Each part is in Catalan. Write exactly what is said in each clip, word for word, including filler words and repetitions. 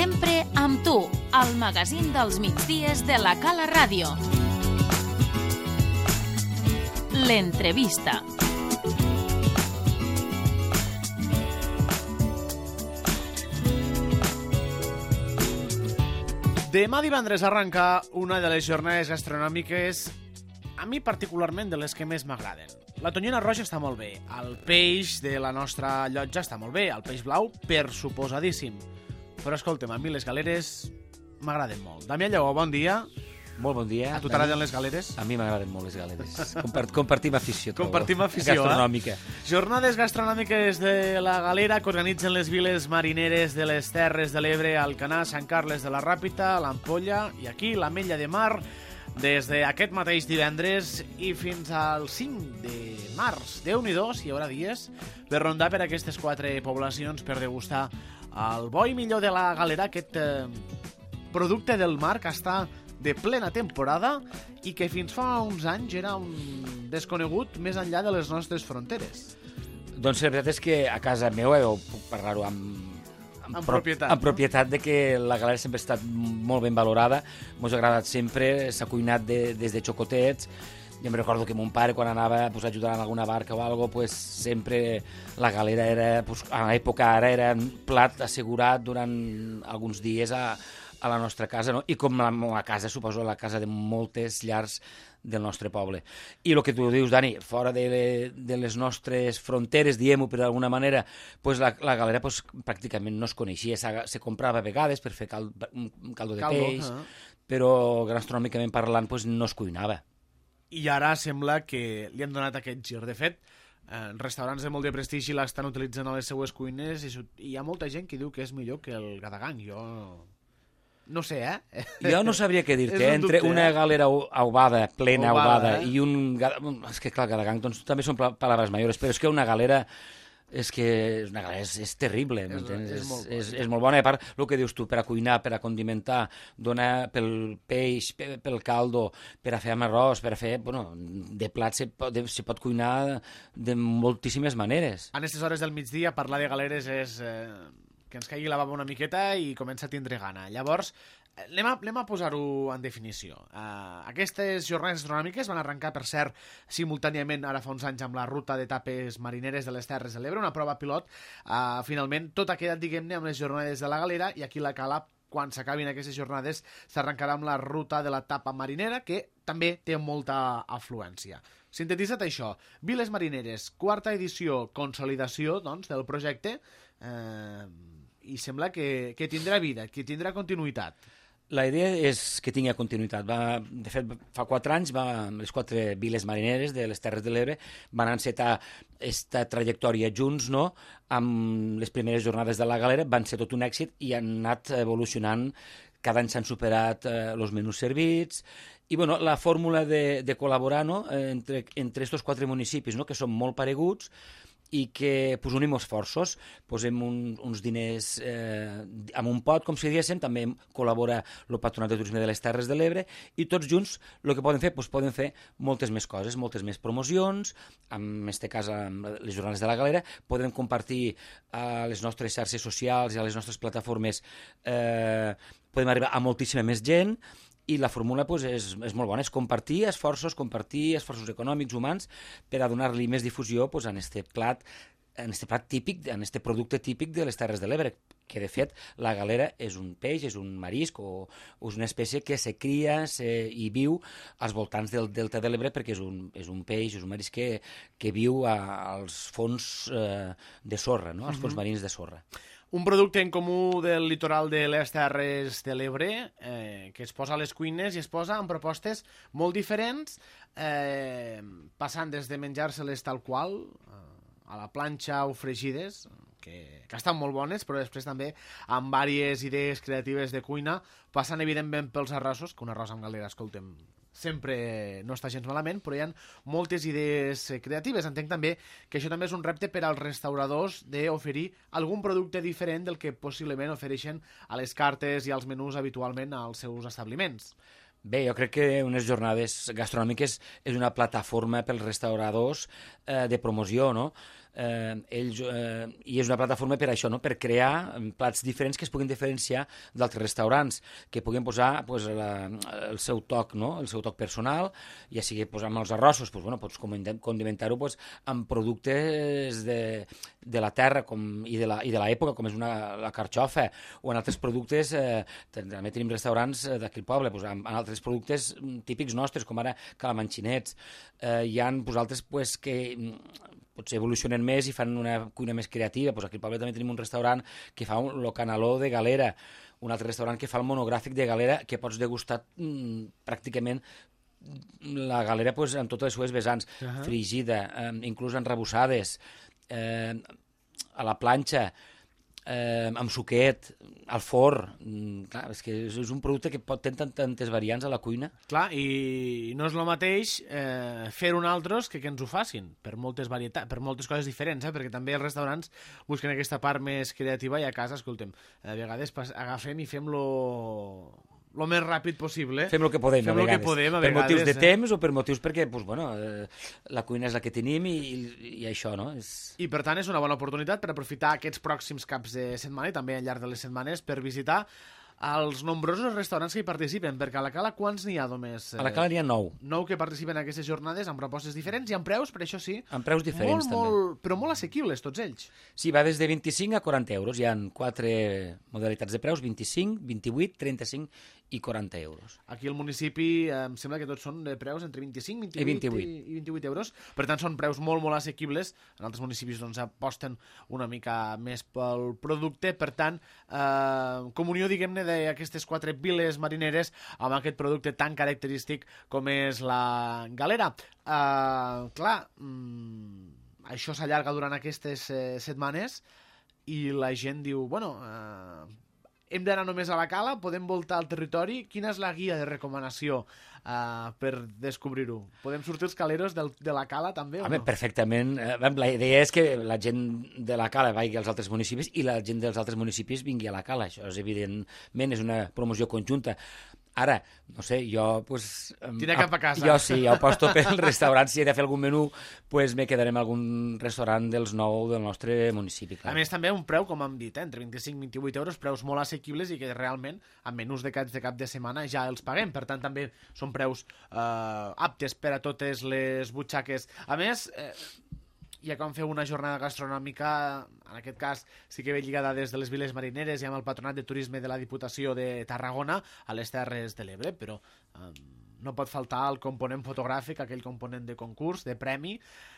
Sempre amb tu, al magazín dels migdies de la Cala Ràdio. L'entrevista. Demà divendres arrenca una de les jornades gastronòmiques, a mi particularment de les que més m'agraden. La tonyina roja està molt bé, el peix de la nostra llotja està molt bé, el peix blau, per suposadíssim. Però escolta'm, a mi les galeres m'agraden molt. Damià Lleó, bon dia. Molt bon dia. A tu t'agraden les galeres? A mi m'agraden molt les galeres. Compart compartim afició. Compartim afició, gastronòmica. Eh? Jornades gastronòmiques de la Galera que organitzen les viles marineres de les Terres de l'Ebre, Alcanar, Sant Carles de la Ràpita, l'Ampolla i aquí l'Ametlla de Mar des d'aquest mateix divendres i fins al cinc de març. Déu-n'hi-do, si hi haurà dies per rondar per aquestes quatre poblacions per degustar el bo i millor de la Galera, aquest eh, producte del mar que està de plena temporada i que fins fa uns anys era un desconegut més enllà de les nostres fronteres. Doncs la veritat és que a casa meva, jo puc parlar-ho amb, amb, amb propietat, amb propietat de que la galera sempre ha estat molt ben valorada, mos ha agradat sempre, s'ha cuinat de, des de xocotets. Jo em recordo que mon pare, quan anava pues, a ajudar en alguna barca o alguna cosa, pues, sempre la galera era, pues, a l'època ara, era un plat assegurat durant alguns dies a, a la nostra casa, no? I com la meva casa, suposo, la casa de moltes llars del nostre poble. I el que tu dius, Dani, fora de, le, de les nostres fronteres, diem-ho per d'alguna manera, pues la, la galera pues, pràcticament no es coneixia, se comprava a vegades per fer cal, un caldo de caldo, peix, eh? Però gastronòmicament parlant pues, no es cuinava. I ara sembla que li han donat aquest gir. De fet, eh, restaurants de molt de prestigi l'estan utilitzant a les seues cuines i hi ha molta gent que diu que és millor que el gadagang. Jo no sé, eh? Jo no sabria què dir-te. un Entre dubte, una eh? galera aubada, plena Aubada, aubada, eh? i un... És que, clar, gadagang doncs, també són paraules majors, però és que una galera... És que una galera és, és terrible, és, és, és, molt és, és molt bona. A part, el que dius tu, per a cuinar, per a condimentar, donar pel peix, pel caldo, per a fer amb arròs, per a fer... Bueno, de plat se pot, se pot cuinar de moltíssimes maneres. En aquestes hores del migdia, parlar de galeres és eh, que ens caigui la bava una miqueta i comença a tindre gana. Llavors, anem a, anem a posar-ho en definició. Uh, aquestes jornades gastronòmiques van arrencar, per cert, simultàniament, ara fa uns anys, amb la ruta de tapes marineres de les Terres de l'Ebre, una prova pilot. Uh, finalment, tot ha quedat, diguem-ne, amb les jornades de la Galera, i aquí la Cala, quan s'acabin aquestes jornades, s'arrencarà amb la ruta de la tapa marinera, que també té molta afluència. Sintetitzat això, Viles Marineres, quarta edició, consolidació, doncs, del projecte, eh, i sembla que, que tindrà vida, que tindrà continuïtat. La idea és que tingui continuïtat. Va, de fet, fa quatre anys va, les quatre viles marineres de les Terres de l'Ebre van encetar aquesta trajectòria junts, no? Amb les primeres jornades de la galera, van ser tot un èxit i han anat evolucionant. Cada any s'han superat eh, els menús servits i bueno, la fórmula de, de col·laborar, no? entre, entre estos quatre municipis, no? Que són molt pareguts, i que pues, unim esforços, posem un, uns diners eh, amb un pot, com si diguéssim, també col·labora el Patronat de Turisme de les Terres de l'Ebre, i tots junts el que poden fer, pues, poden fer moltes més coses, moltes més promocions, en aquest cas amb les jornades de la galera, podem compartir a les nostres xarxes socials i a les nostres plataformes, eh, podem arribar a moltíssima més gent, i la fórmula pues, és, és molt bona, és compartir esforços, compartir esforços econòmics, humans, per a donar-li més difusió pues, en este plat, en este plat típic, en este producte típic de les Terres de l'Ebre, que de fet la galera és un peix, és un marisc o, o és una espècie que se cria se, i viu als voltants del delta de l'Ebre perquè és un, és un peix, és un marisc que, que viu a, als fons eh, de sorra, no? Als fons marins de sorra. Un producte en comú del litoral de les Terres de l'Ebre eh, que es posa a les cuines i es posa en propostes molt diferents, eh, passant des de menjar-se-les tal qual, eh, a la planxa o fregides, que, que estan molt bones, però després també amb diverses idees creatives de cuina, passant evidentment pels arrossos, que un arròs amb galera, escoltem, sempre no està gens malament, però hi ha moltes idees creatives. Entenc també que això també és un repte per als restauradors d'oferir algun producte diferent del que possiblement ofereixen a les cartes i als menús habitualment als seus establiments. Bé, jo crec que unes jornades gastronòmiques és una plataforma pels restauradors eh, de promoció, no? eh, ells, eh, i és una plataforma per això, no? Per crear plats diferents que es puguin diferenciar d'altres restaurants, que puguin posar pues, la, el seu toc, no? El seu toc personal, ja sigui pues, amb els arrossos, pues, bueno, pots condimentar-ho pues, amb productes de, de la terra com, i de l'època, com és una, la carxofa, o en altres productes, eh, també tenim restaurants d'aquí al poble, pues, amb, en altres productes típics nostres, com ara calamanxinets. Eh, hi ha pues, altres pues, que potser evolucionen més i fan una cuina més creativa. Pues aquí al poble també tenim un restaurant que fa un, lo canaló de galera, un altre restaurant que fa el monogràfic de galera, que pots degustar mm, pràcticament la galera pues, amb totes les seves vessants, uh -huh. frigida, eh, inclús enrebussades, eh, a la planxa, eh, amb suquet, al forn. Mm, clar, és que és un producte que pot tenir tantes variants a la cuina. Clar, i no és el mateix eh, fer-ho altres que que ens ho facin, per moltes varietats, per moltes coses diferents, eh? Perquè també els restaurants busquen aquesta part més creativa i a casa, escoltem, a vegades agafem i fem-lo el més ràpid possible. Fem el que podem, Fem a vegades. Que podem, a per vegades, motius de eh? temps o per motius perquè pues, bueno, eh, la cuina és la que tenim i, i, i això, no? És... I per tant és una bona oportunitat per aprofitar aquests pròxims caps de setmana i també al llarg de les setmanes per visitar els nombrosos restaurants que hi participen, perquè a la Cala quants n'hi ha només? A la Cala n'hi ha nou. Nou que participen en aquestes jornades amb propostes diferents i amb preus, per això sí. Amb preus diferents, molt, també. Molt, però molt assequibles, tots ells. Sí, va des de vint-i-cinc a quaranta euros. Hi ha quatre modalitats de preus, vint-i-cinc, vint-i-vuit, trenta-cinc i quaranta euros. Aquí al municipi eh, em sembla que tots són de preus entre vint-i-cinc, vint-i-vuit I vint-i-vuit. I, i vint-i-vuit euros. Per tant, són preus molt, molt assequibles. En altres municipis doncs, aposten una mica més pel producte. Per tant, eh, comunió, diguem-ne, d'aquestes quatre viles marineres amb aquest producte tan característic com és la galera. Eh, clar, mm, això s'allarga durant aquestes eh, setmanes i la gent diu, bueno... Eh, hem d'anar només a la Cala, podem voltar al territori. Quina és la guia de recomanació uh, per descobrir-ho? Podem sortir els caleros del, de la Cala també o Home, no? perfectament. La idea és que la gent de la Cala vagi als altres municipis i la gent dels altres municipis vingui a la Cala. Això és evidentment, és una promoció conjunta. Ara, no sé, jo... Pues, Tira cap a casa. Jo sí, jo aposto pel restaurant. Si he de fer algun menú, pues me quedaré en algun restaurant dels nou del nostre municipi. Clar. A més, també un preu, com hem dit, eh, entre vint-i-cinc i vint-i-vuit euros, preus molt assequibles i que realment, amb menús de cap de cap de setmana, ja els paguem. Per tant, també són preus eh, aptes per a totes les butxaques. A més... Eh, ja que vam fer una jornada gastronòmica, en aquest cas sí que ve lligada des de les viles marineres i amb el Patronat de Turisme de la Diputació de Tarragona a les Terres de l'Ebre, però eh, no pot faltar el component fotogràfic, aquell component de concurs, de premi.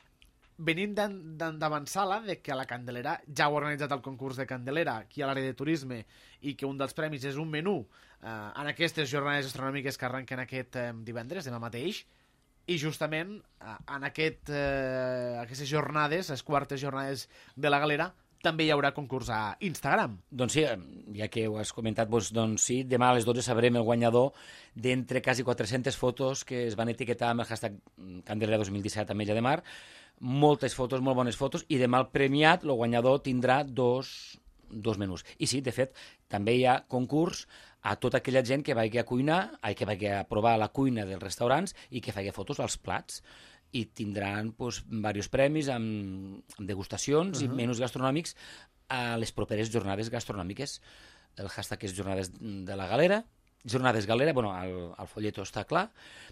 Venint d'avançar-la de que a la Candelera ja heu organitzat el concurs de Candelera aquí a l'àrea de turisme i que un dels premis és un menú eh, en aquestes jornades gastronòmiques que arrenquen aquest eh, divendres, demà mateix. I justament en aquest, eh, aquestes jornades, les quartes jornades de la galera, també hi haurà concurs a Instagram. Doncs sí, ja que ho has comentat, doncs, doncs sí, demà a les dotze sabrem el guanyador d'entre quasi quatre-centes fotos que es van etiquetar amb el hashtag Candelera dos mil disset a Mella de Mar. Moltes fotos, molt bones fotos, i demà el premiat, el guanyador, tindrà dos, dos menús. I sí, de fet, també hi ha concurs a tota aquella gent que vagi a cuinar, ai, que vagi a provar la cuina dels restaurants i que faci fotos als plats. I tindran doncs, diversos premis amb, amb degustacions uh -huh. i menús gastronòmics a les properes jornades gastronòmiques. El hashtag és Jornades de la Galera, Jornades Galera, bueno, el, el folleto està clar,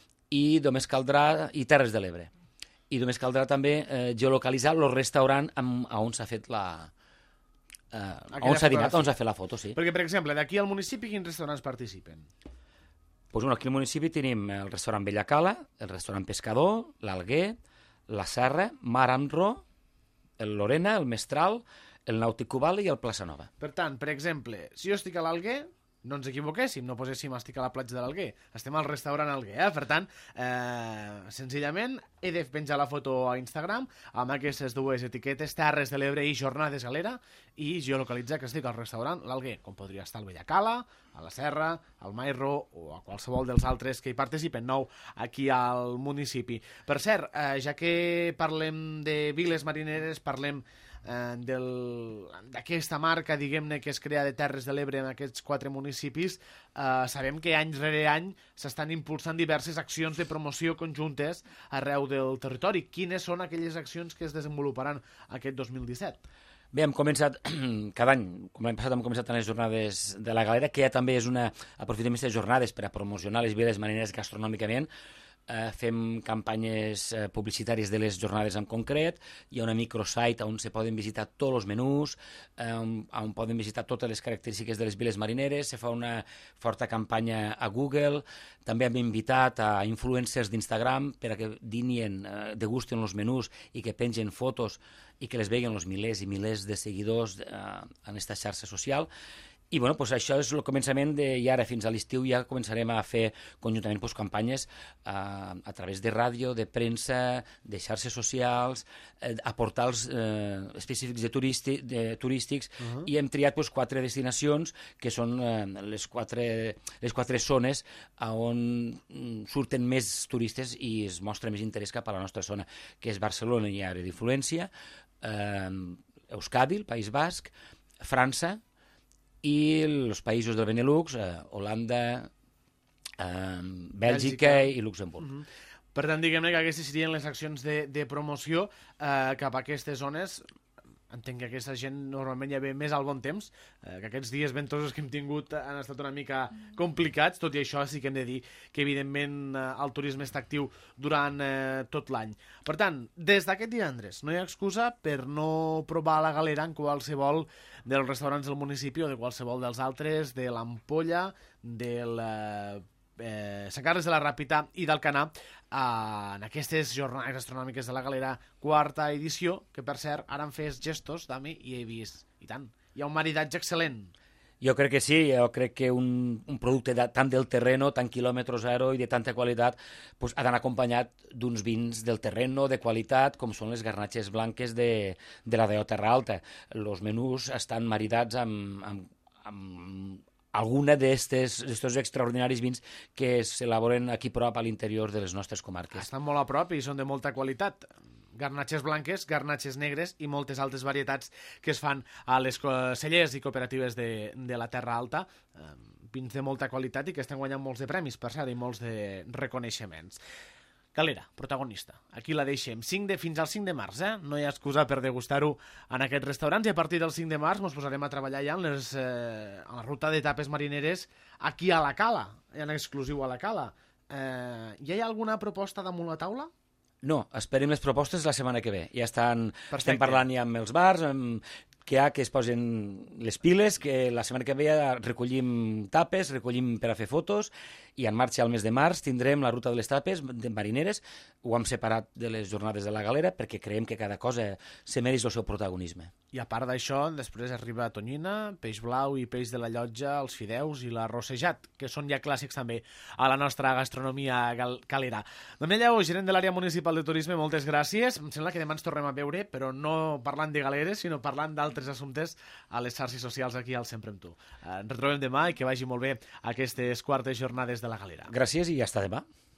i només caldrà, i Terres de l'Ebre. I només caldrà també eh, geolocalitzar el restaurant amb, on s'ha fet la... Uh, on s'ha dinat, on s'ha fet la foto, sí. Perquè, per exemple, d'aquí al municipi, quins restaurants participen? Pues, bueno, aquí al municipi tenim el restaurant Bella Cala, el restaurant Pescador, l'Alguer, la Serra, Mar amb Ro, el Lorena, el Mestral, el Nàutic Cubali i el Plaça Nova. Per tant, per exemple, si jo estic a l'Alguer, no ens equivoquéssim, no poséssim estic a la platja de l'Alguer, estem al restaurant Alguer, eh? Per tant, eh, senzillament he de penjar la foto a Instagram amb aquestes dues etiquetes, Terres de l'Ebre i Jornades Galera, i geolocalitzar que estic al restaurant l'Alguer, com podria estar al Bellacala, a la Serra, al Mairro o a qualsevol dels altres que hi participen nou aquí al municipi. Per cert, eh, ja que parlem de viles marineres, parlem eh, del- d'aquesta marca, diguem-ne, que es crea de Terres de l'Ebre en aquests quatre municipis, eh, sabem que any rere any s'estan impulsant diverses accions de promoció conjuntes arreu del territori. Quines són aquelles accions que es desenvoluparan aquest dos mil disset? Bé, hem començat, cada any, com l'any passat hem començat amb les jornades de la Galera, que ja també és una, aprofitem aquestes jornades per a promocionar les viles marineres gastronòmicament. Eh, fem campanyes eh, publicitàries de les jornades en concret, hi ha una microsite on se poden visitar tots els menús, eh, on, on poden visitar totes les característiques de les viles marineres, se fa una forta campanya a Google, també hem invitat a influencers d'Instagram per a que dinien, eh, degusten els menús i que pengen fotos i que les veguen els milers i milers de seguidors eh, en aquesta xarxa social. I bueno, pues això és el començament de, i ara fins a l'estiu ja començarem a fer conjuntament pues, campanyes eh, a través de ràdio, de premsa, de xarxes socials, eh, a portals eh, específics de, turisti, de turístics, uh -huh. i hem triat pues, quatre destinacions que són eh, les, quatre, les quatre zones on surten més turistes i es mostra més interès cap a la nostra zona, que és Barcelona i àrea d'influència, eh, Euskadi, el País Basc, França, i els països del Benelux, eh, Holanda, eh, Bèlgica, Bèlgica i Luxemburg. Uh -huh. Per tant, diguem-ne que aquestes serien les accions de, de promoció eh, cap a aquestes zones. Entenc que aquesta gent normalment ja ve més al bon temps, eh, que aquests dies ventosos que hem tingut han estat una mica complicats, tot i això sí que hem de dir que evidentment eh, el turisme està actiu durant eh, tot l'any. Per tant, des d'aquest divendres no hi ha excusa per no provar la Galera en qualsevol dels restaurants del municipi o de qualsevol dels altres, de l'Ampolla, del eh, eh, Sant Carles de la Ràpita i d'Alcanar, eh, en aquestes jornades gastronòmiques de la Galera, quarta edició, que per cert, ara em fes gestos, Dami, i he vist, i tant, hi ha un maridatge excel·lent. Jo crec que sí, jo crec que un, un producte de, tant del terreno, tant quilòmetre zero i de tanta qualitat, pues, ha d'anar acompanyat d'uns vins del terreno de qualitat, com són les garnatxes blanques de, de la Deo Terra Alta. Els menús estan maridats amb, amb, amb alguna d'estos extraordinaris vins que s'elaboren aquí prop a l'interior de les nostres comarques. Estan molt a prop i són de molta qualitat. Garnatxes blanques, garnatxes negres i moltes altres varietats que es fan a les cellers i cooperatives de, de la Terra Alta. Eh, vins de molta qualitat i que estan guanyant molts de premis, per cert, i molts de reconeixements. Galera, protagonista. Aquí la deixem. cinc de, fins al cinc de març, eh? No hi ha excusa per degustar-ho en aquests restaurants i a partir del cinc de març ens posarem a treballar ja en, les, eh, en la ruta d'etapes marineres aquí a la Cala, en exclusiu a la Cala. Eh, ja hi ha alguna proposta damunt la taula? No, esperem les propostes la setmana que ve. Ja estan, Perfecte. estem parlant ja amb els bars, amb, que hi ha que es posen les piles, que la setmana que ve ja recollim tapes, recollim per a fer fotos, i en marxa al mes de març tindrem la ruta de les tapes de marineres. Ho hem separat de les jornades de la Galera perquè creiem que cada cosa se mereix el seu protagonisme. I a part d'això, després arriba tonyina, peix blau i peix de la Llotja, els fideus i l'arrossejat, que són ja clàssics també a la nostra gastronomia gal calera. Damià Lleó, gerent de l'àrea municipal de turisme, moltes gràcies. Em sembla que demà ens tornem a veure, però no parlant de galeres, sinó parlant d'altres assumptes a les xarxes socials aquí al Sempre amb tu. Ens retrobem demà i que vagi molt bé aquestes quartes jornades de la Galera. Gràcies i ja està demà.